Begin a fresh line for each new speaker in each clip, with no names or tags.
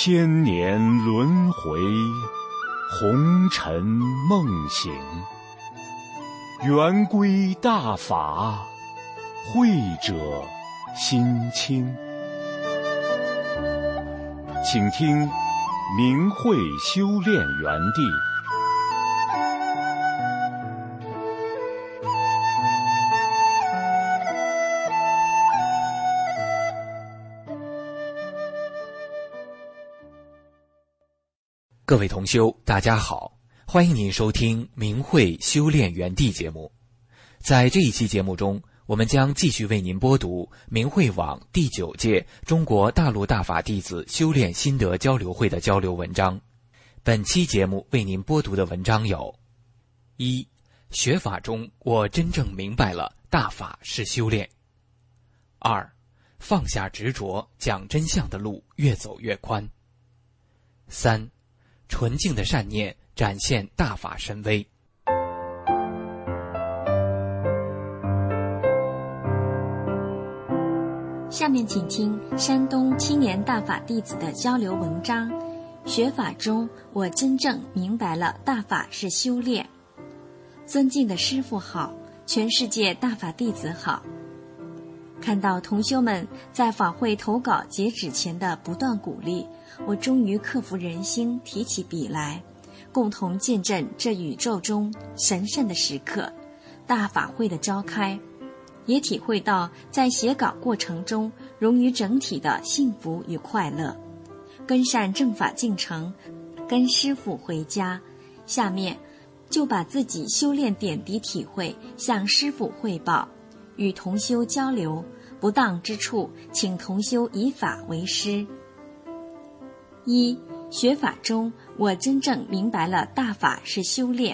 千年轮回，红尘梦醒。圆规大法，慧者心清。请听明慧修炼园地。
各位同修，大家好，欢迎您收听明慧修炼园地节目。在这一期节目中，我们将继续为您播读明慧网第9届中国大陆大法弟子修炼心得交流会的交流文章。本期节目为您播读的文章有：一、学法中我真正明白了大法是修炼。2、放下执着，讲真相的路越走越宽。3、纯净的善念展现大法神威。
下面请听山东青年大法弟子的交流文章。学法中我真正明白了大法是修炼。尊敬的师父好，全世界大法弟子好。看到同修们在法会投稿截止前的不断鼓励，我终于克服人心，提起笔来，共同见证这宇宙中神圣的时刻——大法会的召开，也体会到在写稿过程中融于整体的幸福与快乐。跟上正法进程，跟师父回家，下面就把自己修炼点滴体会向师父汇报，与同修交流，不当之处请同修以法为师。一、学法中我真正明白了大法是修炼。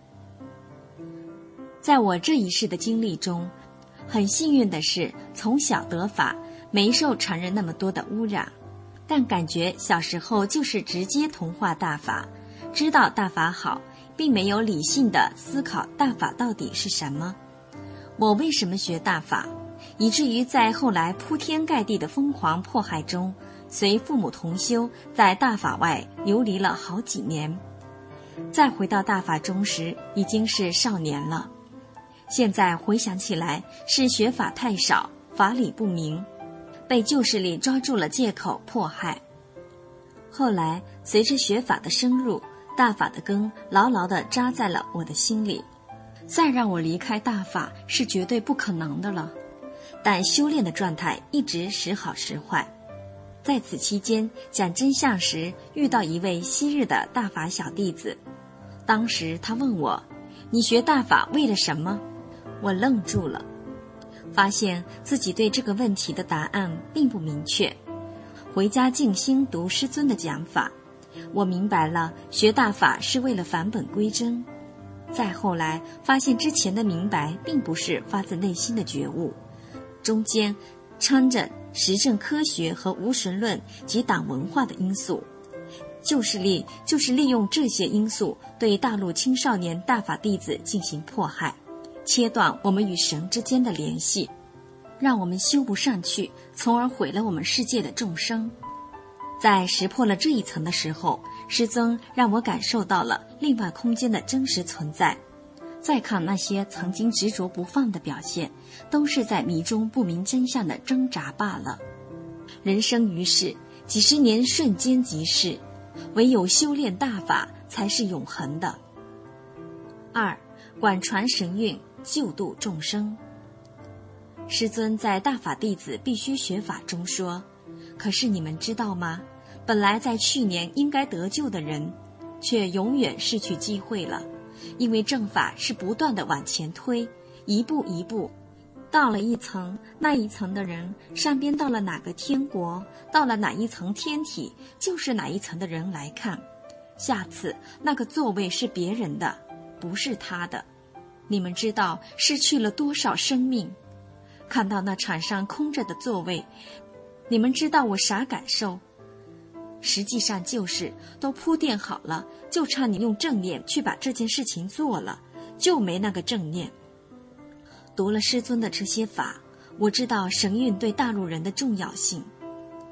在我这一世的经历中，很幸运的是从小得法，没受常人那么多的污染，但感觉小时候就是直接同化大法，知道大法好，并没有理性的思考大法到底是什么，我为什么学大法，以至于在后来铺天盖地的疯狂迫害中，随父母同修在大法外游离了好几年。再回到大法中时，已经是少年了。现在回想起来，是学法太少，法理不明，被旧势力抓住了借口迫害。后来随着学法的深入，大法的根牢牢地扎在了我的心里，再让我离开大法是绝对不可能的了。但修炼的状态一直时好时坏。在此期间讲真相时，遇到一位昔日的大法小弟子，当时他问我：你学大法为了什么？我愣住了，发现自己对这个问题的答案并不明确。回家静心读师尊的讲法，我明白了学大法是为了返本归真。再后来发现之前的明白并不是发自内心的觉悟，中间掺着实证科学和无神论及党文化的因素。旧势力就是利用这些因素对大陆青少年大法弟子进行迫害，切断我们与神之间的联系，让我们修不上去，从而毁了我们世界的众生。在识破了这一层的时候，师尊让我感受到了另外空间的真实存在。再看那些曾经执着不放的表现，都是在迷中不明真相的挣扎罢了。人生于世，几十年瞬间即逝，唯有修炼大法才是永恒的。2、广传神韵，救度众生。师尊在大法弟子必须学法中说，可是你们知道吗？本来在去年应该得救的人，却永远失去机会了。因为正法是不断地往前推，一步一步，到了一层，那一层的人上边到了哪个天国，到了哪一层天体，就是哪一层的人来看。下次那个座位是别人的，不是他的。你们知道失去了多少生命？看到那场上空着的座位，你们知道我啥感受？实际上就是都铺垫好了，就差你用正念去把这件事情做了，就没那个正念。读了师尊的这些法，我知道神韵对大陆人的重要性。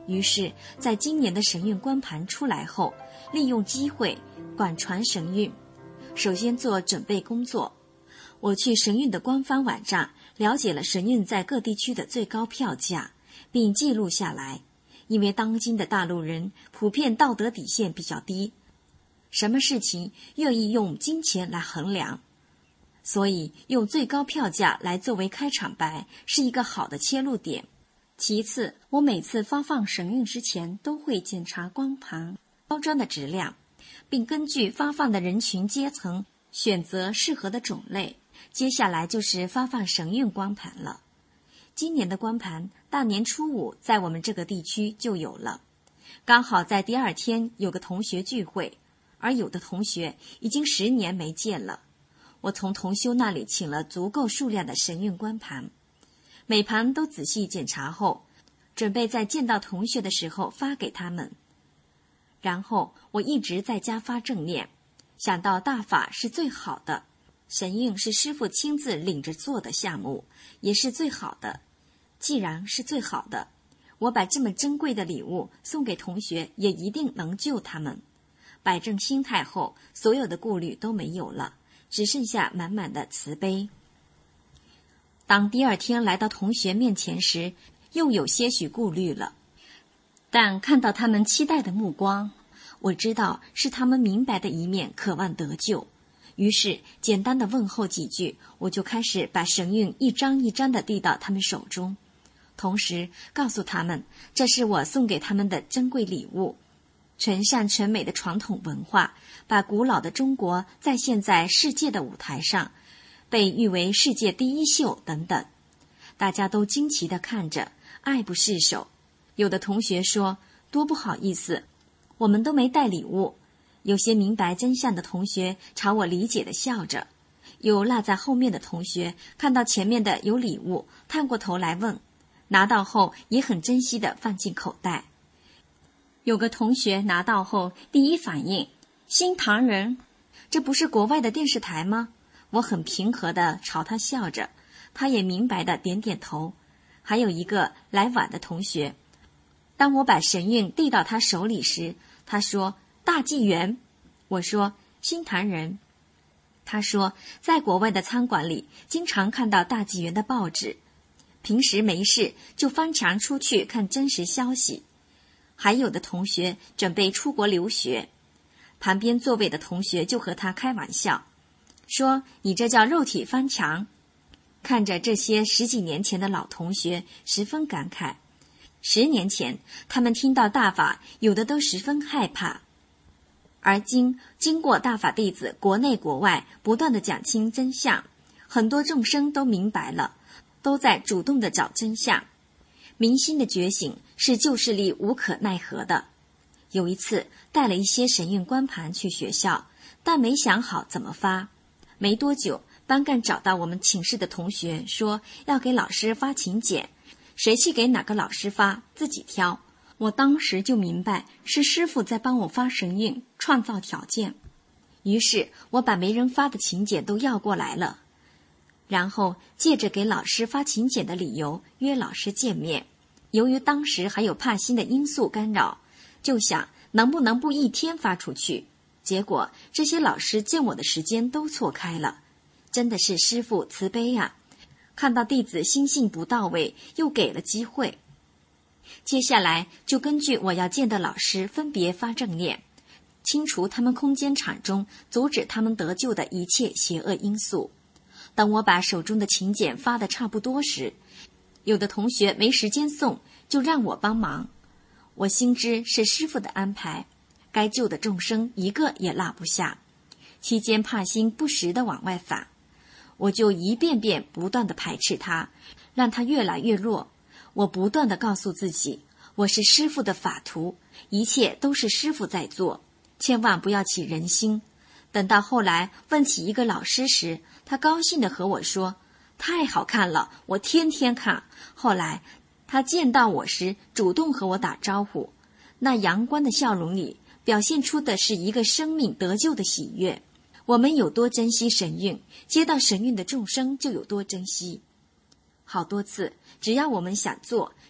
于是在今年的神韵光盘出来后，利用机会广传神韵，首先做准备工作。我去神韵的官方网站了解了神韵在各地区的最高票价，并记录下来。因为当今的大陆人普遍道德底线比较低，什么事情愿意用金钱来衡量，所以用最高票价来作为开场白是一个好的切入点。其次，我每次发放神韵之前都会检查光盘包装的质量，并根据发放的人群阶层选择适合的种类。接下来就是发放神韵光盘了。今年的光盘大年初5在我们这个地区就有了，刚好在第二天有个同学聚会，而有的同学已经10年没见了。我从同修那里请了足够数量的神韵光盘，每盘都仔细检查后，准备在见到同学的时候发给他们。然后我一直在家发正念，想到大法是最好的，神韵是师父亲自领着做的项目，也是最好的。既然是最好的，我把这么珍贵的礼物送给同学，也一定能救他们。摆正心态后，所有的顾虑都没有了，只剩下满满的慈悲。当第二天来到同学面前时，又有些许顾虑了，但看到他们期待的目光，我知道是他们明白的一面，渴望得救。于是简单的问候几句，我就开始把神韵一张一张地递到他们手中，同时告诉他们，这是我送给他们的珍贵礼物，纯善纯美的传统文化，把古老的中国再现在世界的舞台上，被誉为世界第一秀等等。大家都惊奇地看着，爱不释手。有的同学说，多不好意思，我们都没带礼物。有些明白真相的同学朝我理解地笑着，有落在后面的同学看到前面的有礼物，探过头来问，拿到后也很珍惜地放进口袋。有个同学拿到后第一反应，新唐人，这不是国外的电视台吗？我很平和地朝他笑着，他也明白地点点头。还有一个来晚的同学，当我把神韵递到他手里时，他说大纪元，我说新唐人。他说在国外的餐馆里经常看到大纪元的报纸，平时没事就翻墙出去看真实消息。还有的同学准备出国留学，旁边座位的同学就和他开玩笑，说你这叫肉体翻墙。看着这些10几年前的老同学，十分感慨。10年前他们听到大法，有的都十分害怕，而经过大法弟子国内国外不断地讲清真相，很多众生都明白了，都在主动地找真相。民心的觉醒是旧势力无可奈何的。有一次带了一些神韵光盘去学校，但没想好怎么发。没多久，班干找到我们寝室的同学，说要给老师发请柬，谁去给哪个老师发，自己挑。我当时就明白是师父在帮我发神韵，创造条件。于是我把没人发的请柬都要过来了，然后借着给老师发请柬的理由约老师见面。由于当时还有怕新的因素干扰，就想能不能不一天发出去。结果这些老师见我的时间都错开了，真的是师父慈悲啊！看到弟子心性不到位，又给了机会。接下来就根据我要见的老师分别发正念，清除他们空间场中阻止他们得救的一切邪恶因素。当我把手中的请柬发得差不多时，有的同学没时间送，就让我帮忙。我心知是师父的安排，该救的众生一个也落不下。期间怕心不时地往外反，我就一遍遍不断地排斥他，让他越来越弱。我不断地告诉自己，我是师父的法徒，一切都是师父在做，千万不要起人心。等到后来问起一个老师时，他高兴地和我说，太好看了，我天天看。后来他见到我时主动和我打招呼，那阳光的笑容里表现出的是一个生命得救的喜悦。我们有多珍惜神韵，接到神韵的众生就有多珍惜。好多次只要我们想做，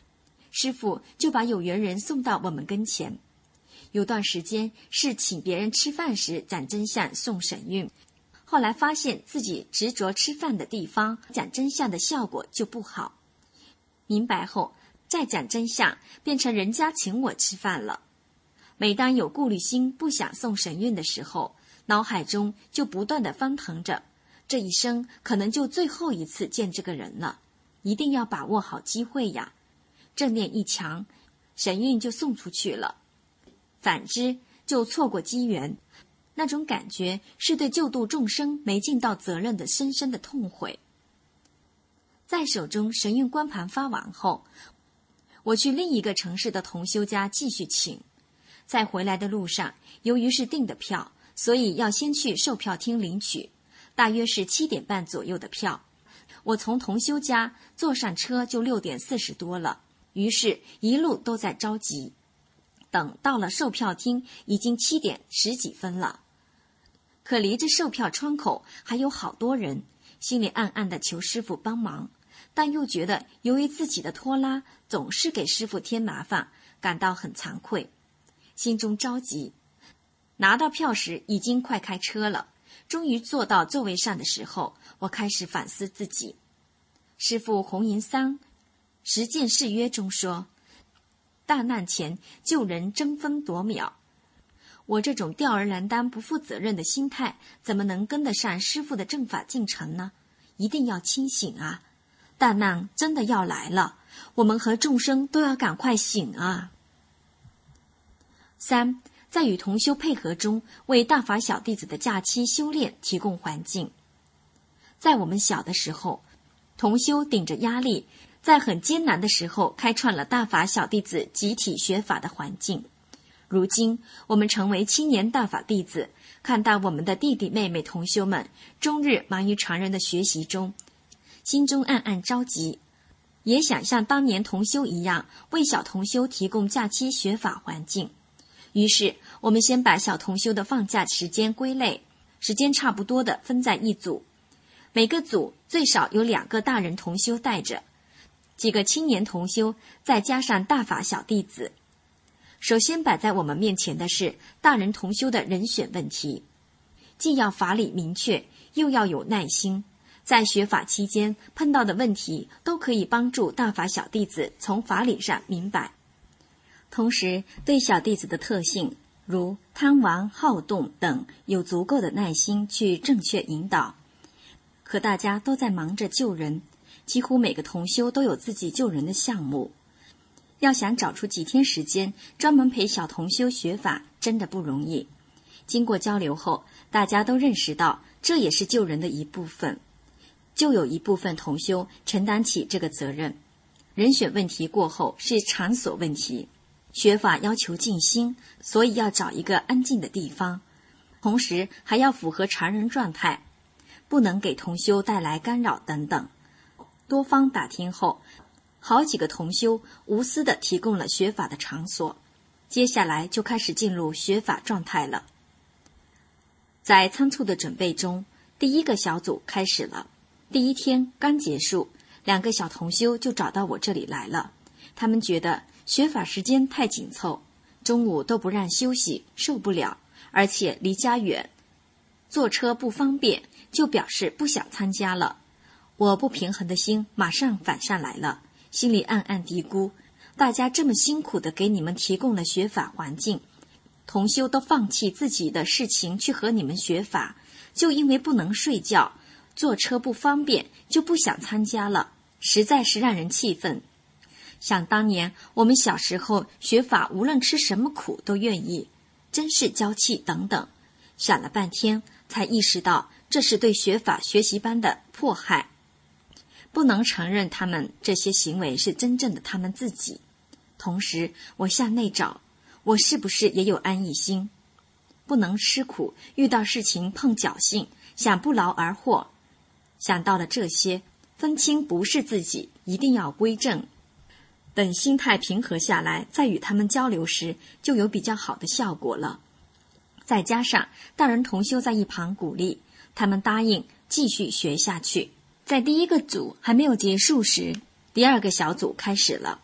师父就把有缘人送到我们跟前。有段时间是请别人吃饭时讲真相送神韵，后来发现自己执着吃饭的地方讲真相的效果就不好，明白后再讲真相变成人家请我吃饭了。每当有顾虑心不想送神韵的时候，脑海中就不断地翻腾着，这一生可能就最后一次见这个人了，一定要把握好机会呀。正念一强，神韵就送出去了，反之就错过机缘。那种感觉是对救度众生没尽到责任的深深的痛悔。在手中神韵光盘发完后，我去另一个城市的同修家继续请。在回来的路上，由于是订的票，所以要先去售票厅领取，大约是7点半左右的票。我从同修家坐上车就6点40多了，于是一路都在着急。等到了售票厅，已经7点10几分了。可离着售票窗口还有好多人，心里暗暗地求师父帮忙，但又觉得由于自己的拖拉总是给师父添麻烦，感到很惭愧，心中着急。拿到票时已经快开车了，终于坐到座位上的时候，我开始反思自己。师父弘银桑实践誓约中说，大难前救人争分夺秒，我这种吊儿郎当不负责任的心态怎么能跟得上师父的正法进程呢？一定要清醒啊，大难真的要来了，我们和众生都要赶快醒啊。3，在与同修配合中，为大法小弟子的假期修炼提供环境。在我们小的时候，同修顶着压力，在很艰难的时候开创了大法小弟子集体学法的环境。如今我们成为青年大法弟子，看到我们的弟弟妹妹同修们终日忙于常人的学习中，心中暗暗着急，也想像当年同修一样，为小同修提供假期学法环境。于是我们先把小同修的放假时间归类，时间差不多的分在一组，每个组最少有2个大人同修带着，几个青年同修，再加上大法小弟子。首先摆在我们面前的是大人同修的人选问题，既要法理明确，又要有耐心，在学法期间碰到的问题都可以帮助大法小弟子从法理上明白。同时对小弟子的特性，如贪玩、好动等，有足够的耐心去正确引导。可大家都在忙着救人，几乎每个同修都有自己救人的项目，要想找出几天时间专门陪小同修学法，真的不容易。经过交流后，大家都认识到这也是救人的一部分，就有一部分同修承担起这个责任。人选问题过后是场所问题，学法要求静心，所以要找一个安静的地方，同时还要符合常人状态，不能给同修带来干扰等等。多方打听后，好几个同修无私地提供了学法的场所，接下来就开始进入学法状态了。在仓促的准备中，第一个小组开始了。第一天刚结束，2个小同修就找到我这里来了。他们觉得学法时间太紧凑，中午都不让休息，受不了，而且离家远，坐车不方便，就表示不想参加了。我不平衡的心马上反上来了，心里暗暗嘀咕，大家这么辛苦地给你们提供了学法环境，同修都放弃自己的事情去和你们学法，就因为不能睡觉，坐车不方便，就不想参加了，实在是让人气愤。想当年我们小时候学法，无论吃什么苦都愿意，真是娇气等等。想了半天才意识到，这是对学法学习班的迫害，不能承认他们这些行为是真正的他们自己。同时我向内找，我是不是也有安逸心？不能吃苦，遇到事情碰侥幸，想不劳而获。想到了这些，分清不是自己，一定要归正。等心态平和下来，再与他们交流时，就有比较好的效果了。再加上大人同修在一旁鼓励，他们答应继续学下去。在第一个组还没有结束时，第2个小组开始了。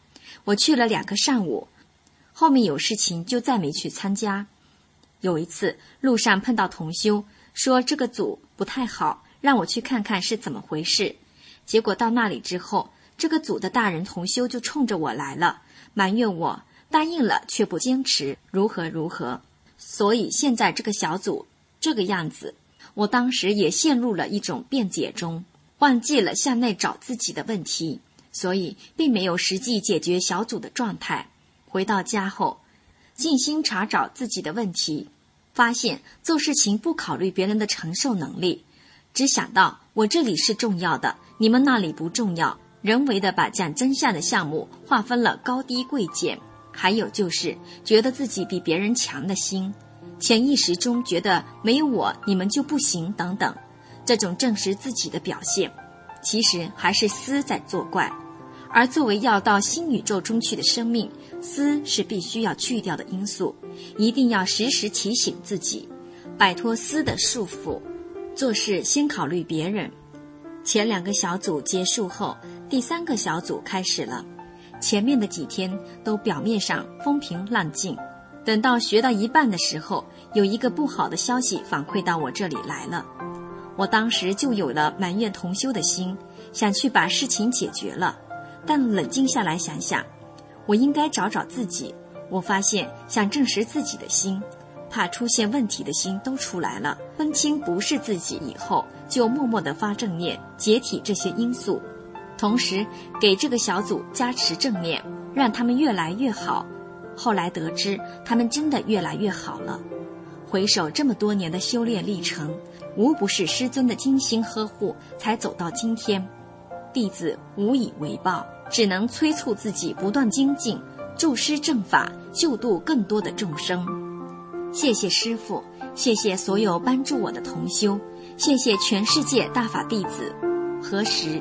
我去了2个上午，后面有事情就再没去参加。有一次路上碰到同修，说这个组不太好，让我去看看是怎么回事。结果到那里之后，这个组的大人同修就冲着我来了，埋怨我答应了却不坚持，如何如何。所以现在这个小组这个样子，我当时也陷入了一种辩解中，忘记了向内找自己的问题，所以并没有实际解决小组的状态。回到家后，静心查找自己的问题，发现做事情不考虑别人的承受能力，只想到我这里是重要的，你们那里不重要，人为的把讲真相的项目划分了高低贵贱。还有就是觉得自己比别人强的心，潜意识中觉得没有我你们就不行等等，这种证实自己的表现，其实还是思在作怪。而作为要到新宇宙中去的生命，思是必须要去掉的因素，一定要时时提醒自己，摆脱思的束缚，做事先考虑别人。前2个小组结束后，第3个小组开始了。前面的几天都表面上风平浪静，等到学到一半的时候，有一个不好的消息反馈到我这里来了。我当时就有了埋怨同修的心，想去把事情解决了。但冷静下来想想，我应该找找自己。我发现想证实自己的心，怕出现问题的心都出来了，分清不是自己以后，就默默地发正念，解体这些因素，同时给这个小组加持正念，让他们越来越好。后来得知他们真的越来越好了。回首这么多年的修炼历程，无不是师尊的精心呵护才走到今天，弟子无以为报，只能催促自己不断精进，助师正法，救度更多的众生。谢谢师父，谢谢所有帮助我的同修，谢谢全世界大法弟子。何时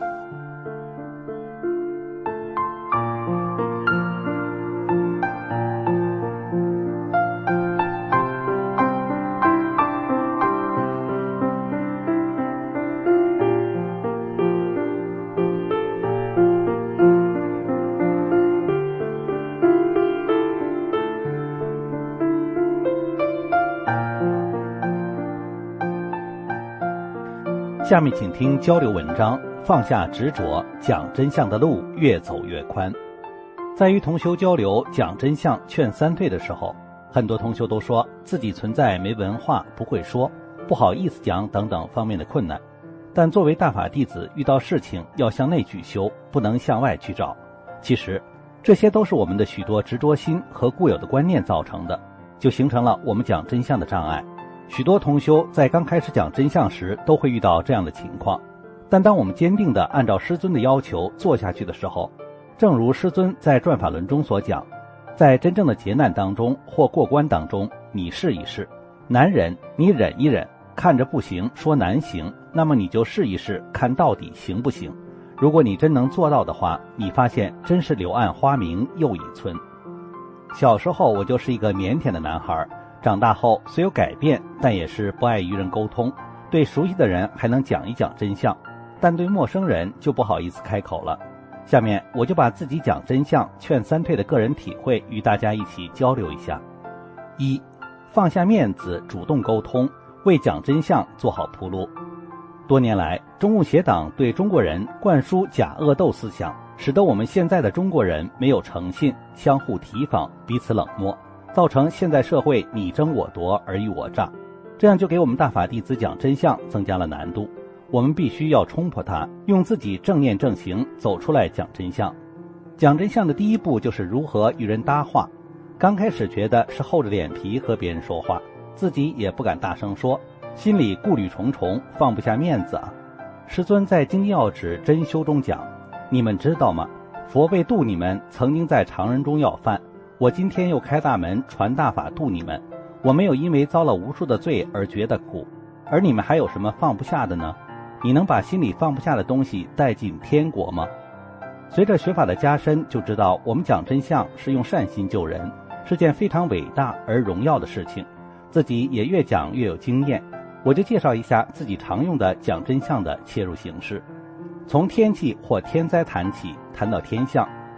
下面请听交流文章，放下执着，讲真相的路越走越宽。在与同修交流讲真相劝三退的时候，很多同修都说自己存在没文化，不会说，不好意思讲等等方面的困难。但作为大法弟子，遇到事情要向内去修，不能向外去找。其实这些都是我们的许多执着心和固有的观念造成的，就形成了我们讲真相的障碍。许多同修在刚开始讲真相时都会遇到这样的情况，但当我们坚定地按照师尊的要求做下去的时候，正如师尊在转法轮中所讲，在真正的劫难当中或过关当中，你试一试，难忍你忍一忍，看着不行说难行，那么你就试一试，看到底行不行。如果你真能做到的话，你发现真是柳暗花明又一村。小时候我就是一个腼腆的男孩，长大后虽有改变，但也是不爱与人沟通，对熟悉的人还能讲一讲真相，但对陌生人就不好意思开口了。下面我就把自己讲真相劝三退的个人体会与大家一起交流一下。1. 放下面子，主动沟通，为讲真相做好铺路。多年来，中共邪党对中国人灌输假恶斗思想，使得我们现在的中国人没有诚信，相互提防，彼此冷漠，造成现在社会你争我夺，尔虞我诈，这样就给我们大法弟子讲真相增加了难度。我们必须要冲破它，用自己正念正行走出来讲真相。讲真相的第一步就是如何与人搭话。刚开始觉得是厚着脸皮和别人说话，自己也不敢大声说，心里顾虑重重，放不下面子啊。师尊在精进要旨真修中讲，你们知道吗？佛为度你们，曾经在常人中要饭，我今天又开大门传大法度你们，我没有因为遭了无数的罪而觉得苦，而你们还有什么放不下的呢？你能把心里放不下的东西带进天国吗？随着学法的加深，就知道我们讲真相是用善心救人，是件非常伟大而荣耀的事情。自己也越讲越有经验，我就介绍一下自己常用的讲真相的切入形式。从天气或天灾谈起，谈到天象，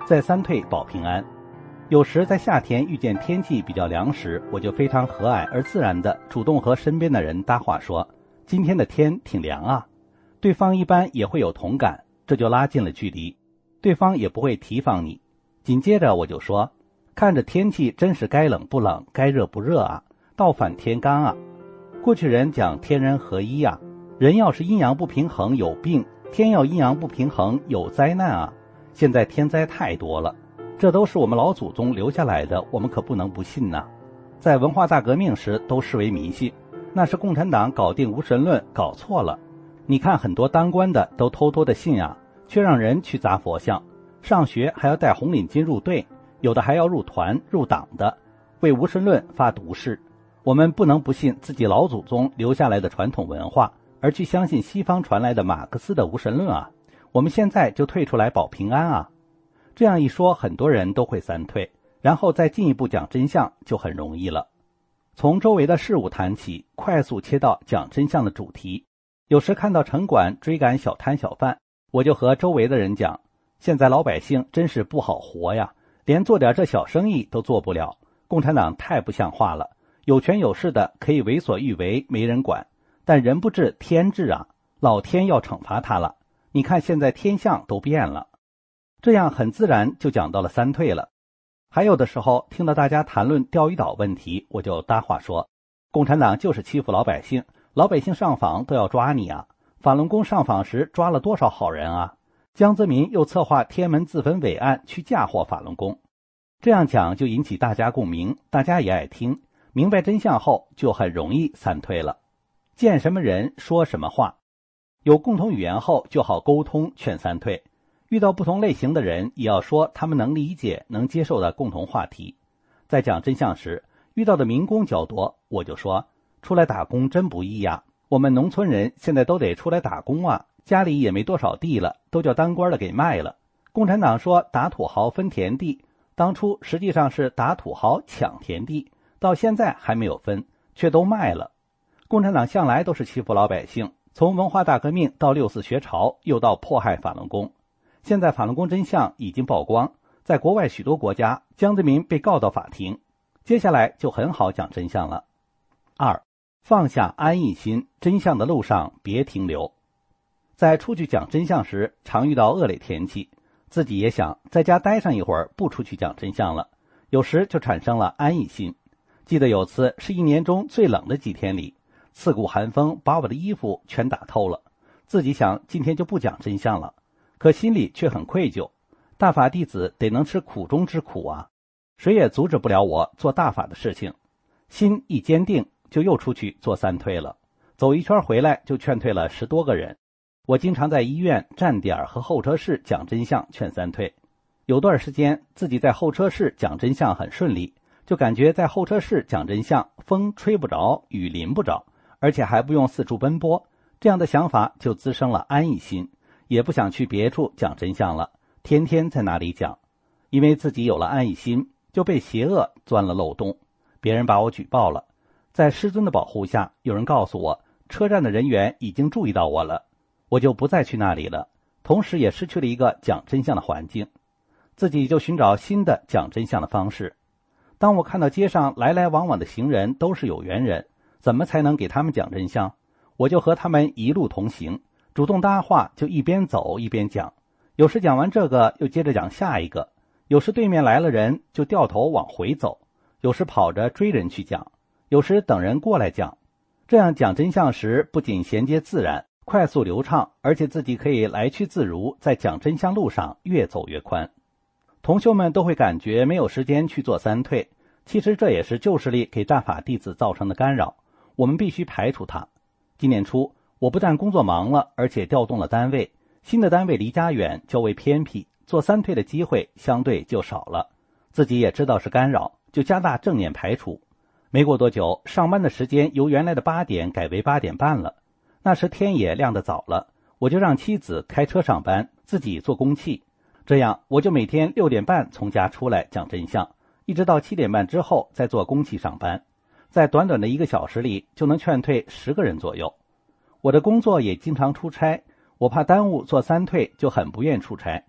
在三退保平安。有时在夏天遇见天气比较凉时，我就非常和蔼而自然地主动和身边的人搭话说，今天的天挺凉啊。对方一般也会有同感，这就拉近了距离，对方也不会提防你。紧接着我就说，看着天气真是该冷不冷，该热不热啊，倒反天干啊。过去人讲天人合一啊，人要是阴阳不平衡有病，天要阴阳不平衡有灾难啊。现在天灾太多了，这都是我们老祖宗留下来的，我们可不能不信呐。在文化大革命时都视为迷信，那是共产党搞定无神论搞错了。你看很多当官的都偷偷的信啊，却让人去砸佛像，上学还要戴红领巾入队，有的还要入团入党的，为无神论发毒誓。我们不能不信自己老祖宗留下来的传统文化，而去相信西方传来的马克思的无神论啊。我们现在就退出来保平安啊。这样一说，很多人都会三退，然后再进一步讲真相就很容易了。从周围的事物谈起，快速切到讲真相的主题。有时看到城管追赶小摊小贩，我就和周围的人讲，现在老百姓真是不好活呀，连做点这小生意都做不了，共产党太不像话了，有权有势的可以为所欲为，没人管，但人不治天治啊，老天要惩罚他了。你看现在天象都变了。这样很自然就讲到了三退了。还有的时候听到大家谈论钓鱼岛问题，我就搭话说，共产党就是欺负老百姓，老百姓上访都要抓你啊，法轮功上访时抓了多少好人啊，江泽民又策划天安门自焚伪案去嫁祸法轮功。这样讲就引起大家共鸣，大家也爱听，明白真相后就很容易三退了。见什么人说什么话，有共同语言后就好沟通劝三退。遇到不同类型的人，也要说他们能理解能接受的共同话题。在讲真相时，遇到的民工较多，我就说，出来打工真不易呀，我们农村人现在都得出来打工啊，家里也没多少地了，都叫当官的给卖了。共产党说打土豪分田地，当初实际上是打土豪抢田地，到现在还没有分，却都卖了。共产党向来都是欺负老百姓，从文化大革命到六四学潮，又到迫害法轮功。现在法轮功真相已经曝光，在国外许多国家，江泽民被告到法庭，接下来就很好讲真相了。2. 放下安逸心，真相的路上别停留。在出去讲真相时，常遇到恶劣天气，自己也想在家待上一会儿，不出去讲真相了，有时就产生了安逸心。记得有次是1年中最冷的几天里，刺骨寒风把我的衣服全打透了，自己想今天就不讲真相了，可心里却很愧疚，大法弟子得能吃苦中之苦啊，谁也阻止不了我做大法的事情。心一坚定，就又出去做三退了，走一圈回来就劝退了10多个人。我经常在医院站点和候车室讲真相劝三退。有段时间自己在候车室讲真相很顺利，就感觉在候车室讲真相风吹不着，雨淋不着，而且还不用四处奔波，这样的想法就滋生了安逸心，也不想去别处讲真相了，天天在那里讲。因为自己有了安逸心，就被邪恶钻了漏洞，别人把我举报了。在师尊的保护下，有人告诉我车站的人员已经注意到我了，我就不再去那里了，同时也失去了一个讲真相的环境，自己就寻找新的讲真相的方式。当我看到街上来来往往的行人都是有缘人，怎么才能给他们讲真相？我就和他们一路同行，主动搭话，就一边走一边讲，有时讲完这个又接着讲下一个，有时对面来了人就掉头往回走，有时跑着追人去讲，有时等人过来讲。这样讲真相时不仅衔接自然快速流畅，而且自己可以来去自如，在讲真相路上越走越宽。同修们都会感觉没有时间去做三退，其实这也是旧势力给大法弟子造成的干扰，我们必须排除它。今年初我不但工作忙了，而且调动了单位，新的单位离家远，较为偏僻，做三退的机会相对就少了，自己也知道是干扰，就加大正念排除。没过多久，上班的时间由原来的8点改为8点半了，那时天也亮得早了，我就让妻子开车上班，自己做公器，这样我就每天6点半从家出来讲真相，一直到7点半之后再做公器上班，在短短的1个小时里就能劝退10个人左右。我的工作也经常出差，我怕耽误做三退，就很不愿出差。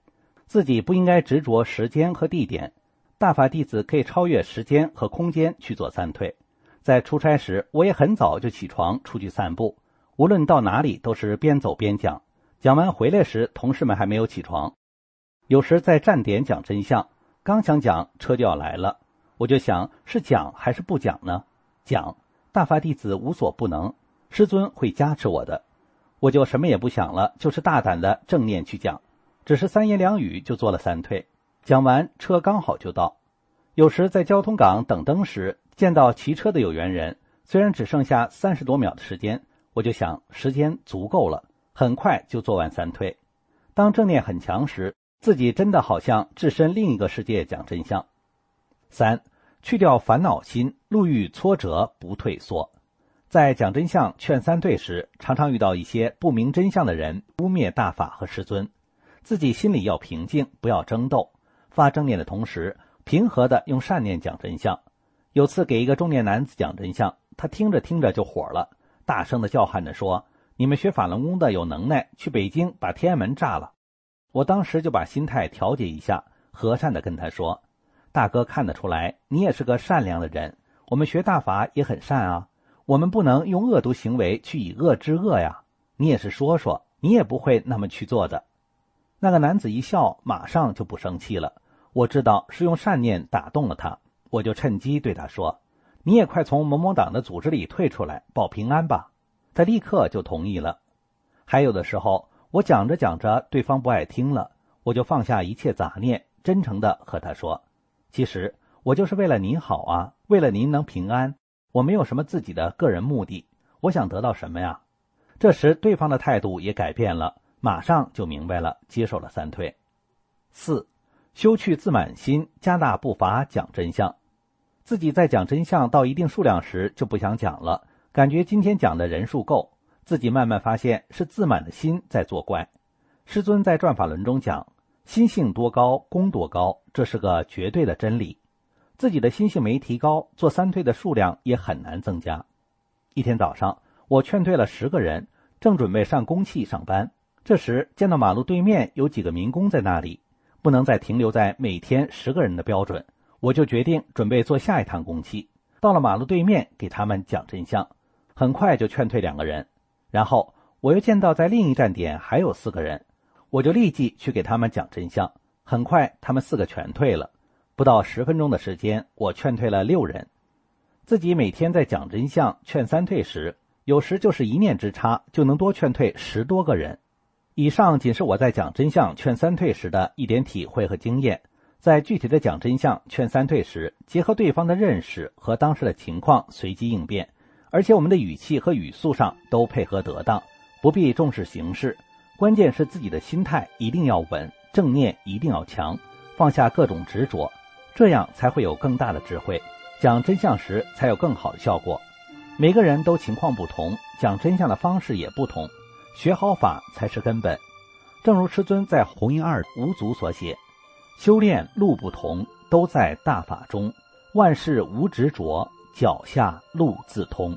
自己不应该执着时间和地点，大法弟子可以超越时间和空间去做三退。在出差时，我也很早就起床出去散步，无论到哪里都是边走边讲，讲完回来时同事们还没有起床。有时在站点讲真相，刚想讲车就要来了，我就想是讲还是不讲呢？讲，大法弟子无所不能，师尊会加持我的，我就什么也不想了，就是大胆的正念去讲，只是三言两语就做了三退，讲完车刚好就到。有时在交通岗等灯时，见到骑车的有缘人，虽然只剩下30多秒的时间，我就想时间足够了，很快就做完三退。当正念很强时，自己真的好像置身另一个世界讲真相。3. 去掉烦恼心，路遇挫折不退缩。在讲真相劝三退时，常常遇到一些不明真相的人污蔑大法和师尊，自己心里要平静，不要争斗，发正念的同时平和地用善念讲真相。有次给一个中年男子讲真相，他听着听着就火了，大声地叫喊着说，你们学法轮功的有能耐，去北京把天安门炸了。我当时就把心态调节一下，和善地跟他说，大哥看得出来你也是个善良的人，我们学大法也很善啊，我们不能用恶毒行为去以恶制恶呀，你也是说说，你也不会那么去做的。那个男子一笑，马上就不生气了，我知道是用善念打动了他，我就趁机对他说，你也快从某某党的组织里退出来保平安吧。他立刻就同意了。还有的时候我讲着讲着对方不爱听了，我就放下一切杂念，真诚地和他说，其实我就是为了您好啊，为了您能平安，我没有什么自己的个人目的，我想得到什么呀？这时对方的态度也改变了，马上就明白了，接受了三退。4. 修去自满心，加大步伐讲真相。自己在讲真相到一定数量时就不想讲了，感觉今天讲的人数够，自己慢慢发现是自满的心在作怪。师尊在转法轮中讲，心性多高功多高，这是个绝对的真理。自己的心性没提高，做三退的数量也很难增加。一天早上，我劝退了10个人，正准备上公器上班，这时见到马路对面有几个民工在那里，不能再停留在每天10个人的标准，我就决定准备做下一趟公器，到了马路对面给他们讲真相，很快就劝退2个人。然后我又见到在另一站点还有4个人，我就立即去给他们讲真相，很快他们4个全退了。不到10分钟的时间，我劝退了6人。自己每天在讲真相劝三退时，有时就是一念之差就能多劝退10多个人。以上仅是我在讲真相劝三退时的一点体会和经验，在具体的讲真相劝三退时，结合对方的认识和当时的情况随机应变，而且我们的语气和语速上都配合得当，不必重视形式，关键是自己的心态一定要稳，正念一定要强，放下各种执着，这样才会有更大的智慧，讲真相时才有更好的效果。每个人都情况不同，讲真相的方式也不同，学好法才是根本。正如师尊在弘音2五祖所写，修炼路不同，都在大法中，万事无执着，脚下路自通。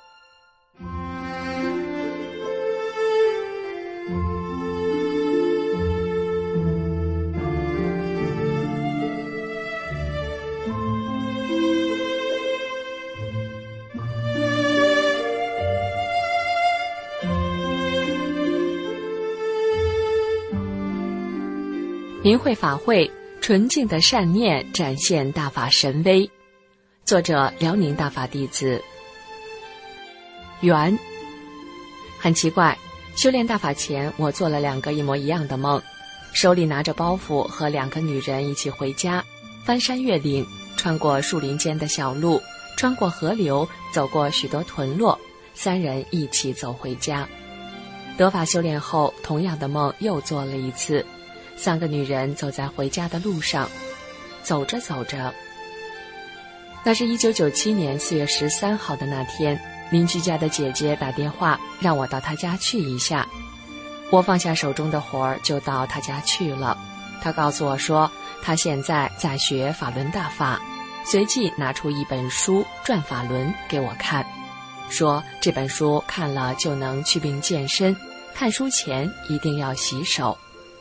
明慧法会，纯净的善念展现大法神威。作者：辽宁大法弟子。缘。很奇怪，修炼大法前，我做了2个一模一样的梦，手里拿着包袱，和2个女人一起回家，翻山越岭，穿过树林间的小路，穿过河流，走过许多屯落，3人一起走回家。得法修炼后，同样的梦又做了一次。3个女人走在回家的路上，走着走着，那是1997年4月13号的那天，邻居家的姐姐打电话让我到她家去一下。我放下手中的活儿就到她家去了。她告诉我说，她现在在学法轮大法，随即拿出一本书《转法轮》给我看，说这本书看了就能祛病健身，看书前一定要洗手。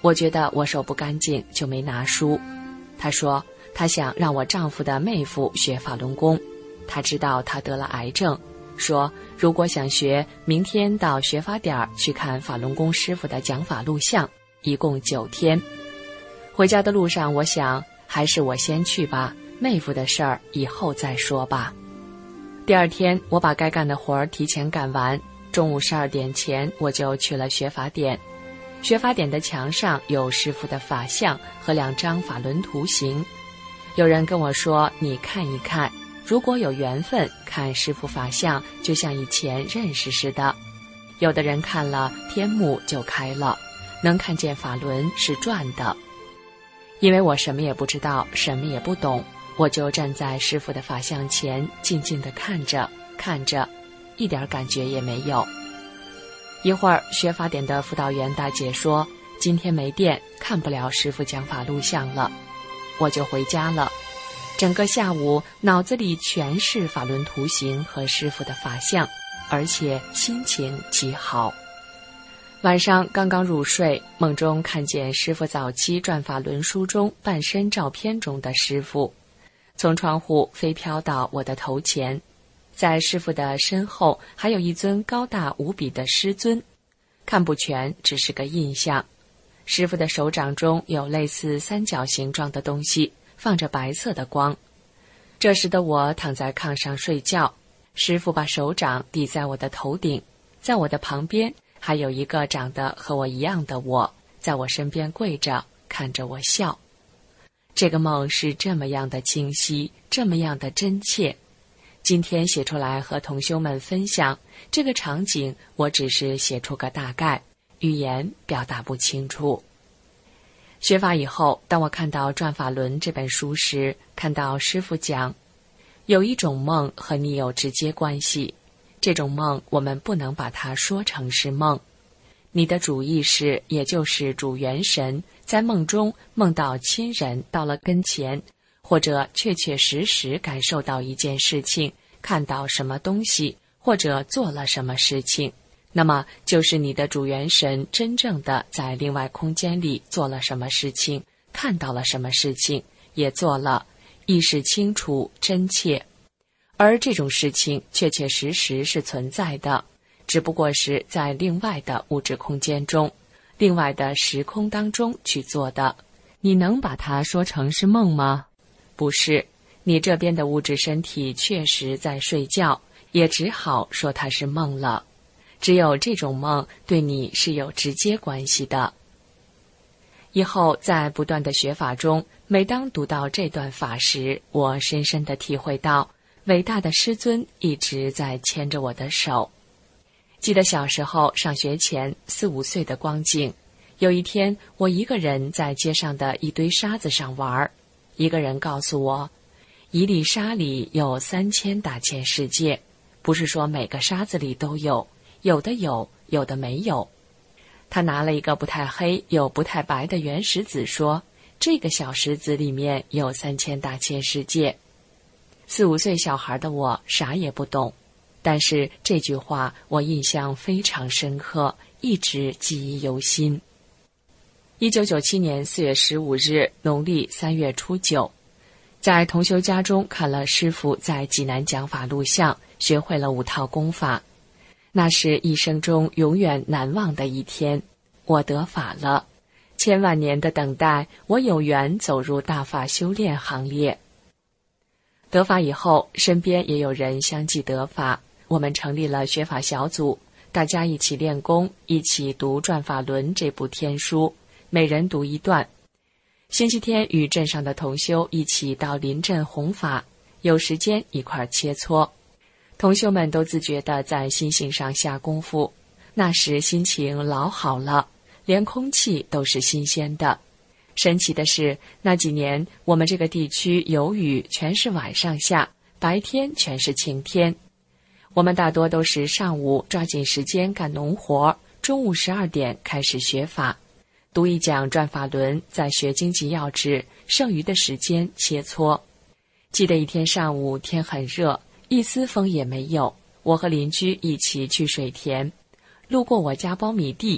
我觉得我手不干净，就没拿书。她说她想让我丈夫的妹夫学法轮功，她知道他得了癌症，说如果想学，明天到学法点去看法轮功师傅的讲法录像，一共9天。回家的路上，我想还是我先去吧，妹夫的事儿以后再说吧。第二天，我把该干的活儿提前干完，中午12点前我就去了学法点。学法点的墙上有师傅的法像和2张法轮图形。有人跟我说，你看一看，如果有缘分，看师傅法像就像以前认识似的。有的人看了天目就开了，能看见法轮是转的。因为我什么也不知道，什么也不懂，我就站在师傅的法像前，静静地看着，一点感觉也没有。一会儿，学法点的辅导员大姐说，今天没电，看不了师傅讲法录像了。我就回家了。整个下午，脑子里全是法轮图形和师傅的法像，而且心情极好。晚上刚刚入睡，梦中看见师傅早期转法轮书中半身照片中的师傅，从窗户飞飘到我的头前。在师傅的身后还有一尊高大无比的师尊，看不全，只是个印象。师傅的手掌中有类似三角形状的东西，放着白色的光。这时的我躺在炕上睡觉，师傅把手掌抵在我的头顶，在我的旁边还有一个长得和我一样的我，在我身边跪着，看着我笑。这个梦是这么样的清晰，这么样的真切。今天写出来和同修们分享，这个场景我只是写出个大概，语言表达不清楚。学法以后，当我看到《转法轮》这本书时，看到师父讲，有一种梦和你有直接关系，这种梦我们不能把它说成是梦。你的主意识，也就是主元神，在梦中梦到亲人到了跟前，或者确确实实感受到一件事情，看到什么东西，或者做了什么事情，那么就是你的主元神真正的在另外空间里做了什么事情，看到了什么事情，也做了，意识清楚真切。而这种事情确确实实是存在的，只不过是在另外的物质空间中，另外的时空当中去做的。你能把它说成是梦吗？不是，你这边的物质身体确实在睡觉，也只好说它是梦了。只有这种梦对你是有直接关系的。以后在不断的学法中，每当读到这段法时，我深深地体会到伟大的师尊一直在牵着我的手。记得小时候上学前4、5岁的光景，有一天我一个人在街上的一堆沙子上玩，一个人告诉我，一粒沙里有3000大千世界，不是说每个沙子里都有，有的有，有的没有。他拿了一个不太黑又不太白的圆石子说，这个小石子里面有3000大千世界。4、5岁小孩的我啥也不懂，但是这句话我印象非常深刻，一直记忆犹新。1997年4月15日，农历3月初9，在同修家中看了师父在济南讲法录像，学会了5套功法。那是一生中永远难忘的一天，我得法了，千万年的等待，我有缘走入大法修炼行列。得法以后，身边也有人相继得法，我们成立了学法小组，大家一起练功，一起读《转法轮》这部天书，每人读一段。星期天与镇上的同修一起到邻镇弘法，有时间一块切磋。同修们都自觉地在心性上下功夫，那时心情老好了，连空气都是新鲜的。神奇的是，那几年我们这个地区有雨全是晚上下，白天全是晴天。我们大多都是上午抓紧时间干农活，中午12点开始学法，读一讲转法轮，再学经济要旨，剩余的时间切磋。记得一天上午天很热，一丝风也没有，我和邻居一起去水田，路过我家苞米地，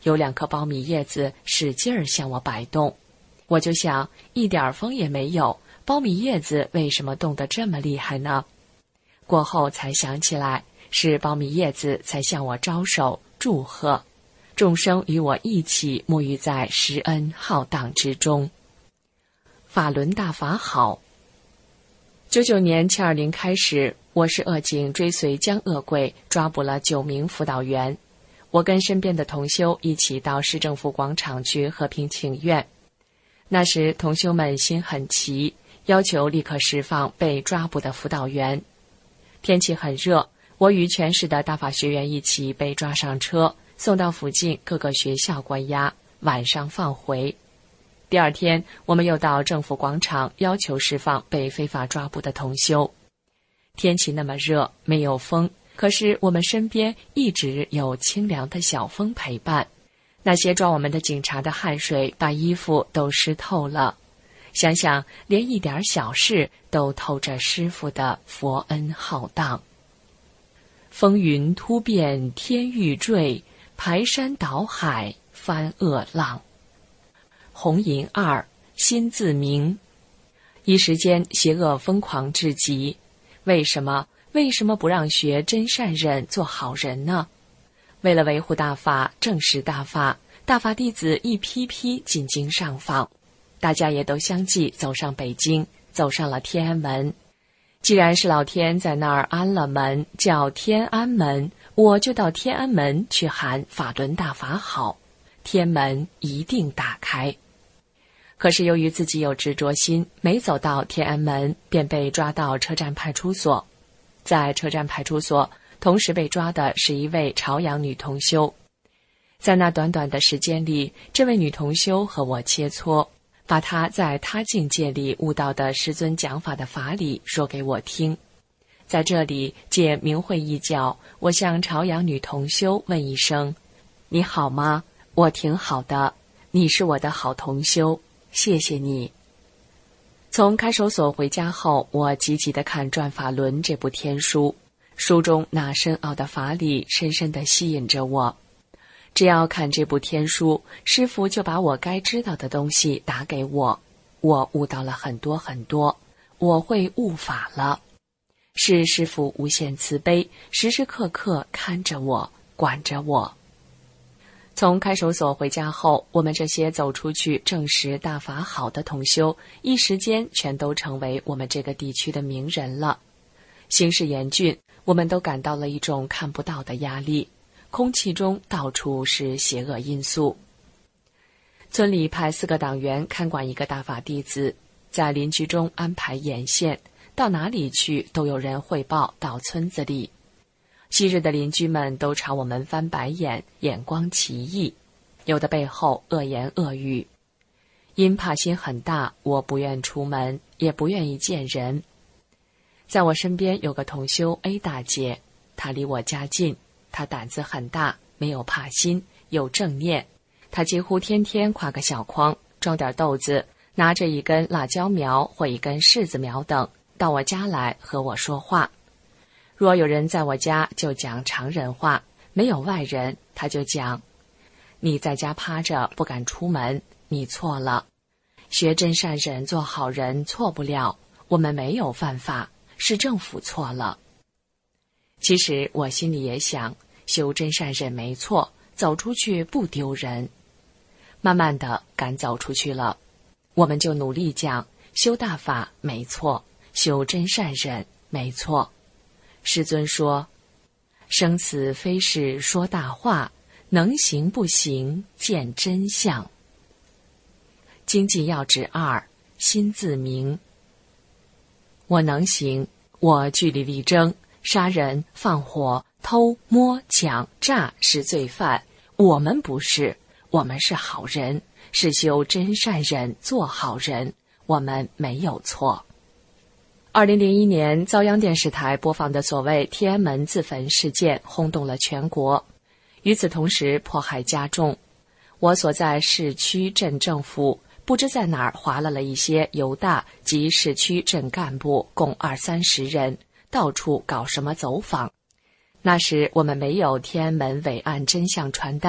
有2颗苞米叶子使劲儿向我摆动。我就想，一点风也没有，苞米叶子为什么动得这么厉害呢？过后才想起来，是苞米叶子才向我招手祝贺，众生与我一起沐浴在施恩浩荡之中。法轮大法好。99年720开始，我市恶警追随江恶贵，抓捕了9名辅导员。我跟身边的同修一起到市政府广场去和平请愿。那时同修们心很齐，要求立刻释放被抓捕的辅导员。天气很热，我与全市的大法学员一起被抓上车，送到附近各个学校关押，晚上放回。第2天，我们又到政府广场要求释放被非法抓捕的同修。天气那么热，没有风，可是我们身边一直有清凉的小风陪伴。那些抓我们的警察的汗水把衣服都湿透了，想想连一点小事都透着师父的佛恩浩荡。风云突变天欲坠，排山倒海翻恶浪。红银2，心自明。一时间邪恶疯狂至极，为什么不让学真善忍做好人呢？为了维护大法，证实大法，大法弟子一批批进京上访，大家也都相继走上北京，走上了天安门。既然是老天在那儿安了门，叫天安门，我就到天安门去喊法轮大法好，天门一定打开。可是由于自己有执着心，没走到天安门，便被抓到车站派出所。在车站派出所，同时被抓的是一位朝阳女同修。在那短短的时间里，这位女同修和我切磋，把她在她境界里悟到的师尊讲法的法理说给我听。在这里借明慧一角，我向朝阳女同修问一声：你好吗？我挺好的，你是我的好同修，谢谢你。从看守所回家后，我积极地看《转法轮》这部天书，书中那深奥的法理深深地吸引着我。只要看这部天书，师父就把我该知道的东西打给我，我悟到了很多很多，我会悟法了。是师父无限慈悲，时时刻刻看着我，管着我。从看守所回家后，我们这些走出去证实大法好的同修，一时间全都成为我们这个地区的名人了。形势严峻，我们都感到了一种看不到的压力，空气中到处是邪恶因素。村里派4个党员看管一个大法弟子，在邻居中安排眼线，到哪里去都有人汇报到村子里。昔日的邻居们都朝我们翻白眼，眼光奇异，有的背后恶言恶语。因怕心很大，我不愿出门，也不愿意见人。在我身边有个同修 A 大姐，她离我家近，她胆子很大，没有怕心，有正念。她几乎天天挎个小筐，装点豆子，拿着一根辣椒苗或一根柿子苗等，到我家来和我说话。若有人在我家，就讲常人话，没有外人，他就讲：你在家趴着不敢出门，你错了。学真善忍做好人错不了，我们没有犯法，是政府错了。其实我心里也想，修真善忍没错，走出去不丢人。慢慢的敢走出去了，我们就努力讲，修大法没错，修真善忍没错。师尊说，生死非是说大话，能行不行见真相。经济要旨2，心自明。我能行，我据理力争，杀人放火偷摸抢诈是罪犯，我们不是，我们是好人，是修真善忍做好人，我们没有错。2001年，遭央电视台播放的所谓天安门自焚事件轰动了全国。与此同时，迫害加重。我所在市区镇政府不知在哪儿划了一些犹大及市区镇干部，共20-30人，到处搞什么走访。那时我们没有天安门伟岸真相传单，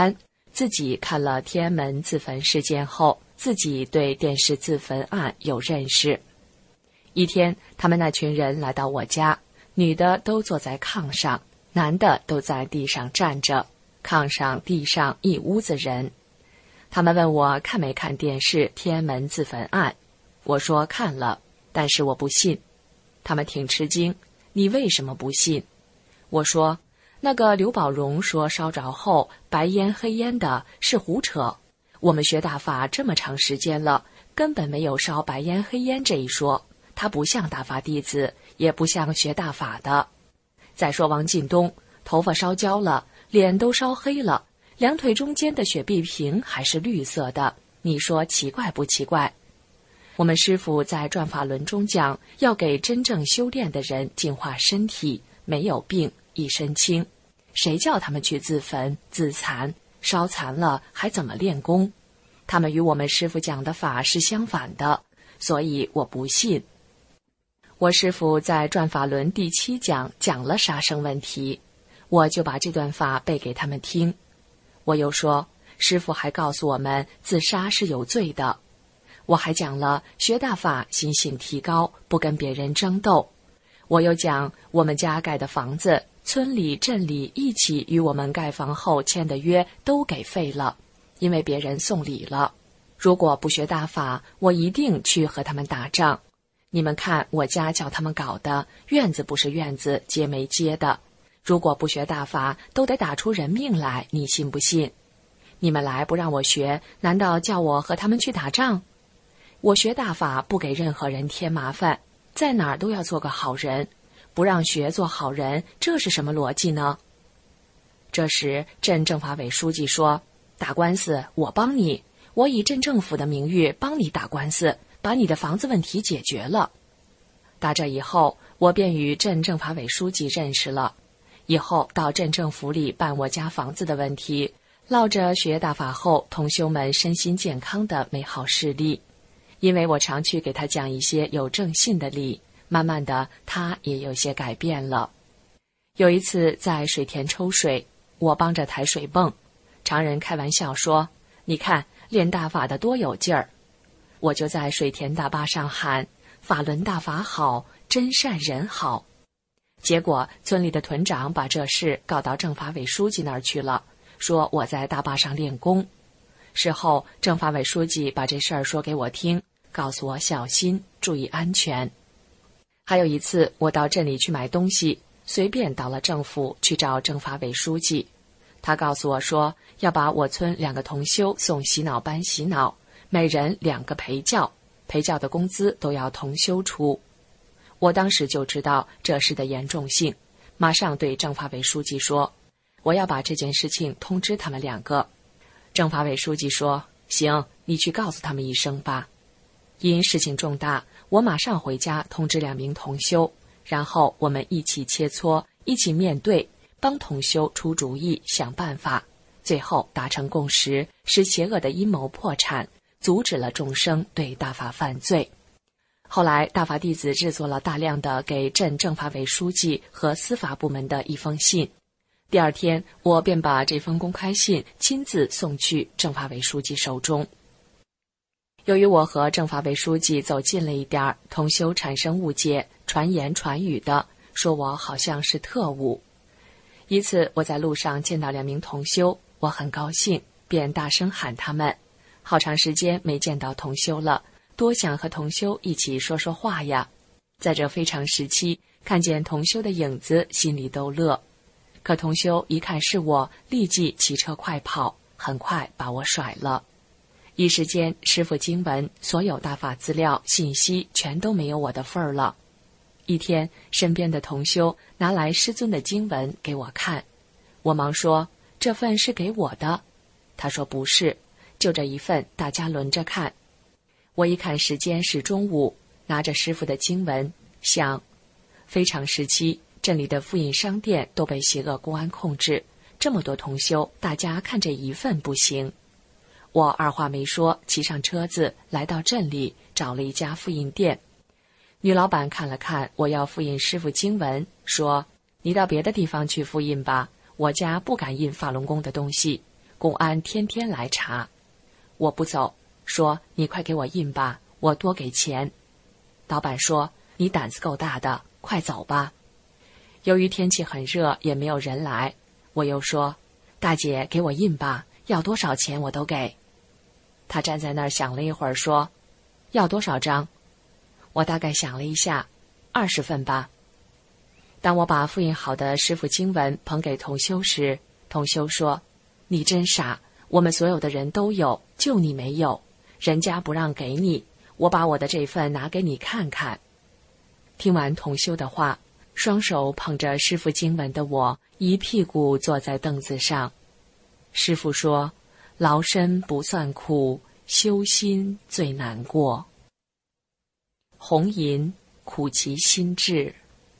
自己看了天安门自焚事件后，自己对电视自焚案有认识。一天，他们那群人来到我家，女的都坐在炕上，男的都在地上站着，炕上地上一屋子人。他们问我看没看电视天安门自焚案，我说看了，但是我不信。他们挺吃惊，你为什么不信？我说那个刘宝荣说烧着后白烟黑烟的是胡扯，我们学大法这么长时间了，根本没有烧白烟黑烟这一说，他不像大法弟子，也不像学大法的。再说王进东头发烧焦了，脸都烧黑了，两腿中间的血碧瓶还是绿色的，你说奇怪不奇怪？我们师父在转法轮中讲，要给真正修炼的人净化身体，没有病一身轻，谁叫他们去自焚自残，烧残了还怎么练功？他们与我们师父讲的法是相反的，所以我不信。我师父在转法轮第7讲讲了杀生问题，我就把这段法背给他们听。我又说，师父还告诉我们自杀是有罪的。我还讲了学大法心性提高，不跟别人争斗。我又讲我们家盖的房子，村里镇里一起与我们盖房后签的约都给废了，因为别人送礼了。如果不学大法，我一定去和他们打仗。你们看我家叫他们搞的，院子不是院子，街没街的。如果不学大法，都得打出人命来，你信不信？你们来不让我学，难道叫我和他们去打仗？我学大法不给任何人添麻烦，在哪儿都要做个好人，不让学做好人，这是什么逻辑呢？这时镇政法委书记说，打官司我帮你，我以镇政府的名誉帮你打官司，把你的房子问题解决了。打这以后，我便与镇政法委书记认识了，以后到镇政府里办我家房子的问题，落着学大法后同修们身心健康的美好事例。因为我常去给他讲一些有正信的理，慢慢的他也有些改变了。有一次在水田抽水，我帮着抬水泵，常人开玩笑说，你看练大法的多有劲儿。我就在水田大坝上喊，法轮大法好，真善人好。结果村里的屯长把这事告到政法委书记那儿去了，说我在大坝上练功。事后政法委书记把这事儿说给我听，告诉我小心注意安全。还有一次我到镇里去买东西，随便到了政府去找政法委书记，他告诉我说要把我村2个同修送洗脑班洗脑，每人2个陪教，陪教的工资都要同修出。我当时就知道这事的严重性，马上对政法委书记说，我要把这件事情通知他们2个。政法委书记说，行，你去告诉他们一声吧。因事情重大，我马上回家通知2名同修，然后我们一起切磋，一起面对，帮同修出主意想办法，最后达成共识，使邪恶的阴谋破产，阻止了众生对大法犯罪。后来大法弟子制作了大量的给镇政法委书记和司法部门的一封信，第2天我便把这封公开信亲自送去政法委书记手中。由于我和政法委书记走近了一点，同修产生误解，传言传语的说我好像是特务。一次我在路上见到2名同修，我很高兴，便大声喊他们。好长时间没见到同修了，多想和同修一起说说话呀。在这非常时期，看见同修的影子，心里都乐。可同修一看是我，立即骑车快跑，很快把我甩了。一时间，师父经文、所有大法资料、信息全都没有我的份儿了。一天，身边的同修拿来师尊的经文给我看，我忙说：“这份是给我的。”他说：“不是，就这一份，大家轮着看。”我一看时间是中午，拿着师父的经文，想：非常时期，镇里的复印商店都被邪恶公安控制，这么多同修，大家看这一份不行。我二话没说，骑上车子来到镇里，找了一家复印店。女老板看了看我要复印师父经文，说：“你到别的地方去复印吧，我家不敢印法轮功的东西， 公安天天来查。我不走，说你快给我印吧，我多给钱。老板说你胆子够大的，快走吧。由于天气很热，也没有人来，我又说大姐给我印吧，要多少钱我都给。他站在那儿想了一会儿，说要多少张？我大概想了一下，20份吧。当我把复印好的师傅经文捧给同修时，同修说你真傻，我们所有的人都有，就你没有，人家不让给你，我把我的这份拿给你看看。听完同修的话，双手捧着师傅经文的我一屁股坐在凳子上。师傅说劳身不算苦，修心最难过。红银苦其心志。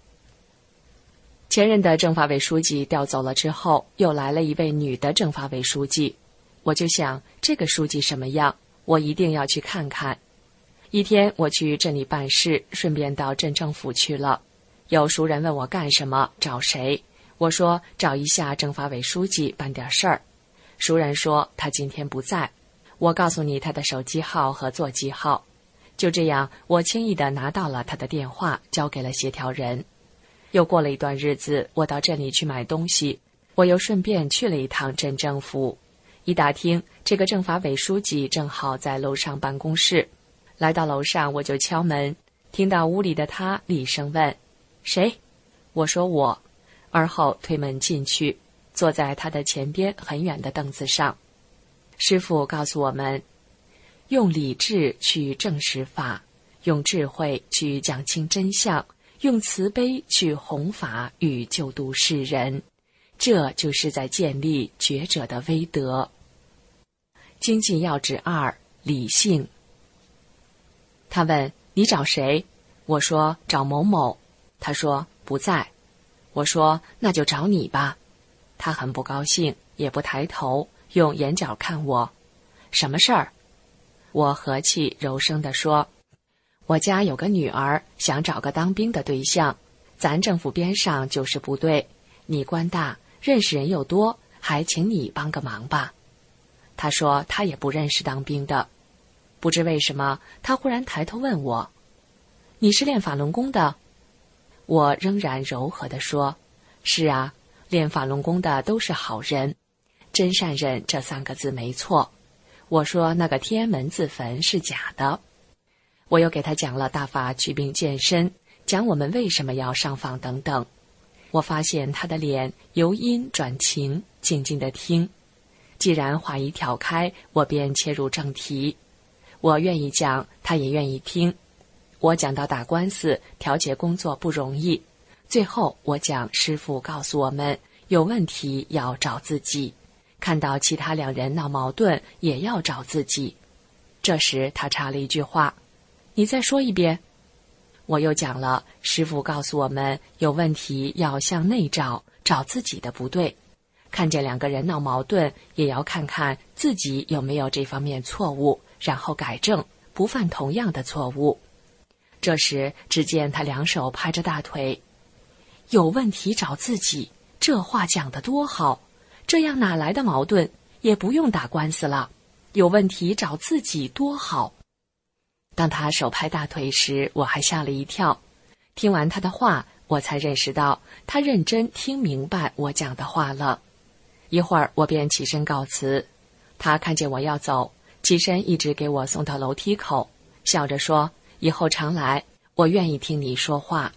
前任的政法委书记调走了之后，又来了一位女的政法委书记，我就想这个书记什么样，我一定要去看看。一天我去镇里办事，顺便到镇政府去了。有熟人问我干什么，找谁，我说找一下政法委书记办点事儿。熟人说他今天不在，我告诉你他的手机号和座机号。就这样，我轻易地拿到了他的电话，交给了协调人。又过了一段日子，我到镇里去买东西，我又顺便去了一趟镇政府。一打听，这个政法委书记正好在楼上办公室。来到楼上，我就敲门，听到屋里的他厉声问谁？我说我，而后推门进去，坐在他的前边很远的凳子上。师父告诉我们，用理智去证实法，用智慧去讲清真相，用慈悲去弘法与救度世人，这就是在建立觉者的威德。精进要旨2：理性。他问你找谁？我说找某某。他说不在。我说那就找你吧。他很不高兴，也不抬头，用眼角看我。什么事儿？我和气柔声地说，我家有个女儿，想找个当兵的对象，咱政府边上就是部队，你官大，认识人又多，还请你帮个忙吧。他说他也不认识当兵的。不知为什么，他忽然抬头问我，你是练法轮功的？我仍然柔和地说，是啊，练法轮功的都是好人，真善人这3个字没错。我说那个天安门自焚是假的。我又给他讲了大法祛病健身，讲我们为什么要上访等等。我发现他的脸由阴转晴，静静地听。既然话一挑开，我便切入正题。我愿意讲，他也愿意听。我讲到打官司，调解工作不容易。最后我讲师父告诉我们，有问题要找自己，看到其他2人闹矛盾，也要找自己。这时他插了一句话，你再说一遍。我又讲了，师父告诉我们，有问题要向内找，找自己的不对。看见2个人闹矛盾，也要看看自己有没有这方面错误，然后改正，不犯同样的错误。这时只见他2手拍着大腿，有问题找自己，这话讲得多好，这样哪来的矛盾，也不用打官司了，有问题找自己多好。当他手拍大腿时，我还吓了一跳。听完他的话，我才认识到他认真听明白我讲的话了。一会儿我便起身告辞，他看见我要走，起身一直给我送到楼梯口，笑着说，以后常来，我愿意听你说话。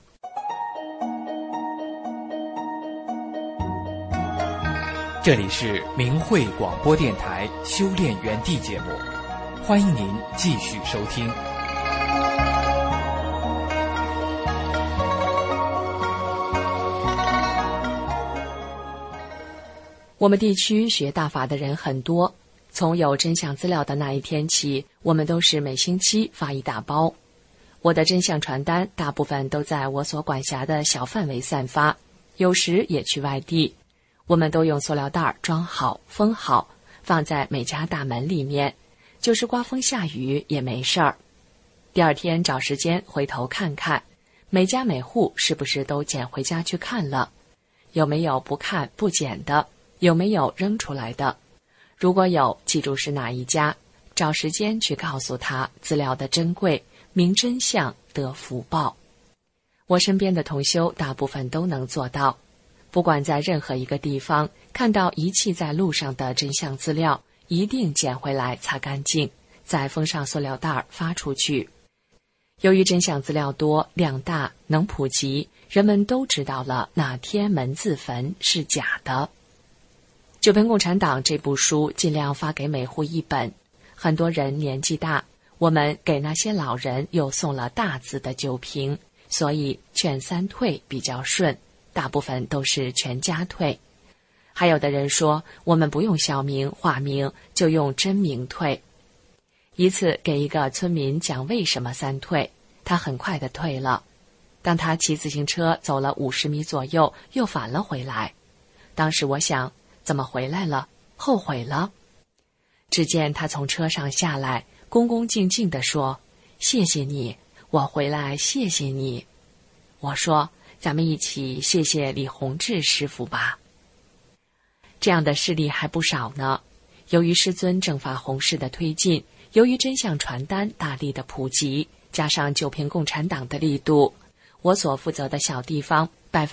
这里是明慧广播电台修炼园地节目，欢迎您继续收听。
我们地区学大法的人很多，从有真相资料的那一天起，我们都是每星期发一大包。我的真相传单大部分都在我所管辖的小范围散发，有时也去外地。我们都用塑料袋装好封好，放在每家大门里面，就是刮风下雨也没事儿。第2天找时间回头看看，每家每户是不是都捡回家去看了，有没有不看不捡的，有没有扔出来的， 如果有，记住是哪一家，找时间去告诉他资料的珍贵，明真相得福报。我身边的同修大部分都能做到，不管在任何一个地方看到遗弃在路上的真相资料，一定捡回来擦干净，再封上塑料袋发出去。由于真相资料多、量大、能普及，人们都知道了那天安门自焚是假的。《九篇共产党》这部书尽量发给每户一本，很多人年纪大，我们给那些老人又送了大字的酒瓶，所以劝三退比较顺，大部分都是全家退。还有的人说，我们不用小名化名，就用真名退。一次给一个村民讲为什么三退，他很快的退了。当他骑自行车走了50米左右，又返了回来。当时我想，怎么回来了？后悔了？只见他从车上下来，恭恭敬敬地说：“谢谢你，我回来谢谢你。”我说：“咱们一起谢谢李洪志师傅吧。”这样的事例还不少呢。由于师尊正法弘誓的推进，由于真相传单大力的普及，加上9篇共产党的力度，我所负责的小地方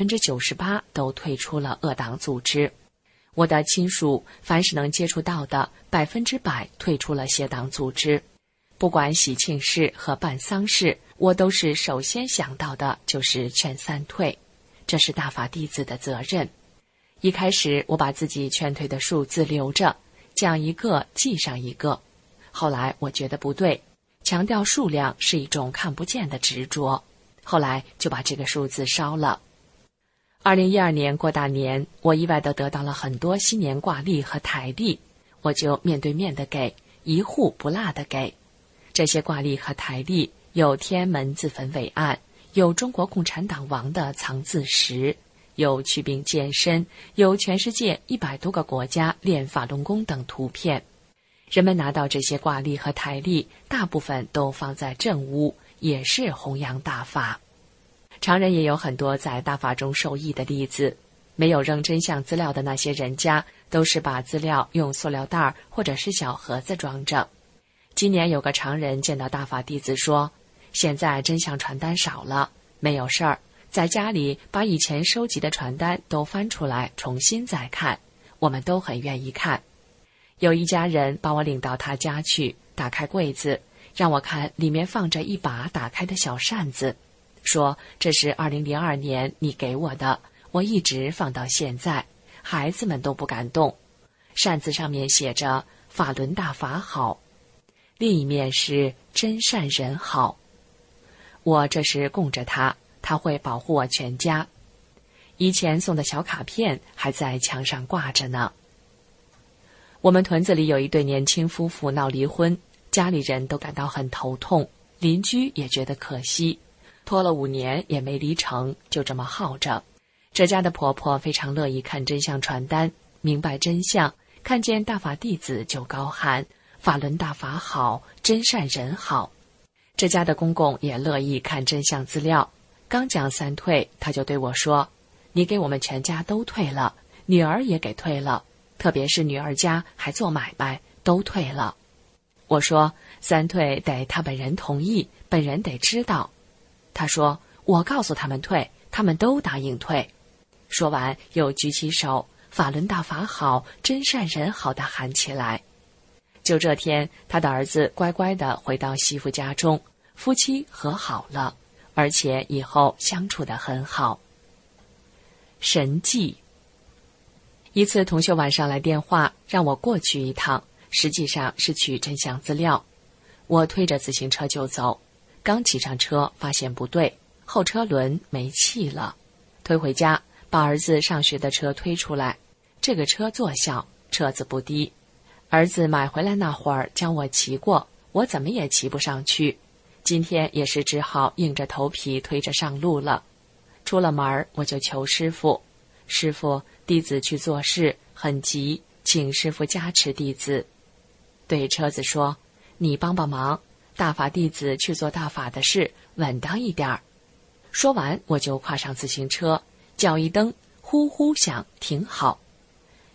98%都退出了恶党组织。我的亲属凡是能接触到的100%退出了邪党组织。不管喜庆事和办丧事，我都是首先想到的就是劝三退，这是大法弟子的责任。一开始我把自己劝退的数字留着，讲一个记上一个。后来我觉得不对，强调数量是一种看不见的执着，后来就把这个数字烧了。2012年过大年，我意外地得到了很多新年挂历和台历，我就面对面的给，一户不落的给。这些挂历和台历有天安门自焚伟案，有中国共产党亡的藏字石，有祛病健身，有全世界100多个国家练法轮功等图片。人们拿到这些挂历和台历，大部分都放在正屋，也是弘扬大法。常人也有很多在大法中受益的例子，没有扔真相资料的那些人家，都是把资料用塑料袋或者是小盒子装着。今年有个常人见到大法弟子说，现在真相传单少了，没有事儿，在家里把以前收集的传单都翻出来重新再看，我们都很愿意看。有一家人把我领到他家去，打开柜子，让我看里面放着一把打开的小扇子，说这是2002年你给我的，我一直放到现在，孩子们都不敢动。扇子上面写着法轮大法好，另一面是真善人好。我这是供着他，他会保护我全家。以前送的小卡片还在墙上挂着呢。我们屯子里有一对年轻夫妇闹离婚，家里人都感到很头痛，邻居也觉得可惜，拖了5年也没离成，就这么耗着。这家的婆婆非常乐意看真相传单，明白真相，看见大法弟子就高喊法轮大法好，真善人好。这家的公公也乐意看真相资料，刚讲三退，他就对我说，你给我们全家都退了，女儿也给退了，特别是女儿家还做买卖，都退了。我说三退得他本人同意，本人得知道。他说我告诉他们退，他们都答应退。说完又举起手，法轮大法好，真善人好地喊起来。就这天，他的儿子乖乖地回到媳妇家中，夫妻和好了，而且以后相处得很好。神迹。一次同学晚上来电话，让我过去一趟，实际上是取真相资料。我推着自行车就走，刚骑上车发现不对，后车轮没气了。推回家，把儿子上学的车推出来，这个车座小，车子不低。儿子买回来那会儿教我骑过，我怎么也骑不上去，今天也是只好硬着头皮推着上路了。出了门我就求师父，师父，弟子去做事很急，请师父加持弟子。对车子说，你帮帮忙，大法弟子去做大法的事，稳当一点儿。说完我就跨上自行车，脚一蹬，呼呼响，停好。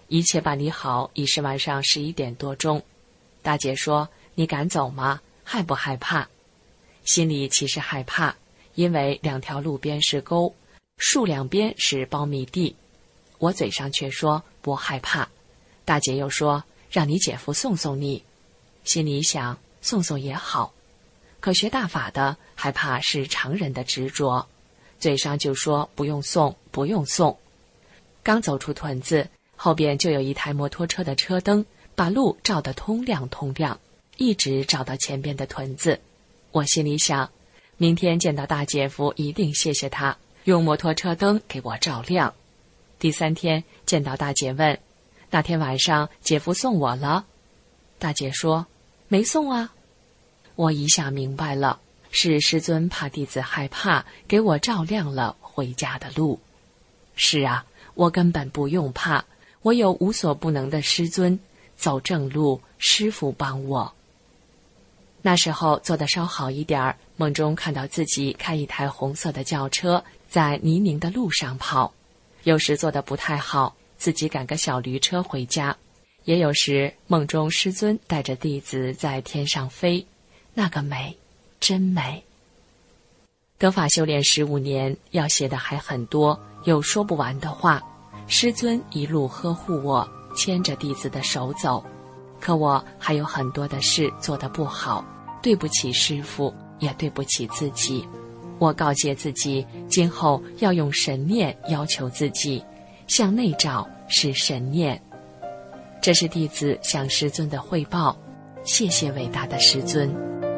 一切办理好已是晚上11点多钟。大姐说：“你敢走吗？害不害怕？”心里其实害怕，因为2条路边是沟，树两边是苞米地。我嘴上却说不害怕。大姐又说：“让你姐夫送送你。”心里想，送送也好。可学大法的害怕是常人的执着，嘴上就说不用送，不用送。刚走出屯子，后边就有一台摩托车的车灯把路照得通亮通亮，一直照到前边的屯子。我心里想，明天见到大姐夫一定谢谢他，用摩托车灯给我照亮。第3天见到大姐问：“那天晚上姐夫送我了？”大姐说：“没送啊。”我一下明白了，是师尊怕弟子害怕，给我照亮了回家的路。是啊，我根本不用怕，我有无所不能的师尊，走正路，师父帮我。那时候做得稍好一点儿，梦中看到自己开一台红色的轿车在泥泞的路上跑，有时做得不太好，自己赶个小驴车回家，也有时梦中师尊带着弟子在天上飞，那个美，真美。得法修炼15年，要写的还很多，有说不完的话。师尊一路呵护我，牵着弟子的手走，可我还有很多的事做得不好，对不起师父，也对不起自己。我告诫自己，今后要用神念要求自己，向内找是神念。这是弟子向师尊的汇报，谢谢伟大的师尊。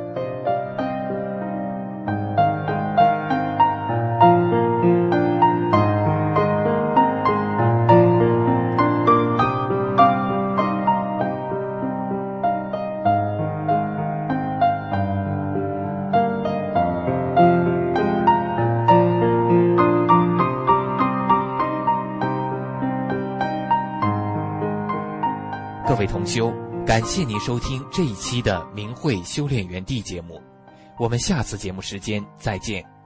各位同修，感谢您收听这一期的明慧修炼园地节目，我们下次节目时间再见。